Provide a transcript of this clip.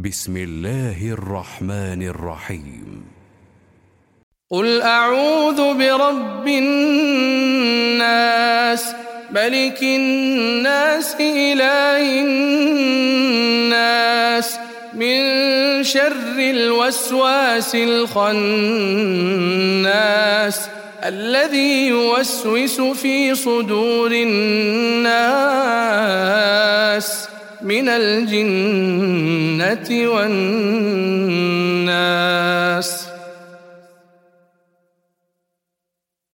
بسم الله الرحمن الرحيم. قل أعوذ برب الناس ملك الناس إله الناس من شر الوسواس الخناس الذي يوسوس في صدور الناس من الجنة والناس.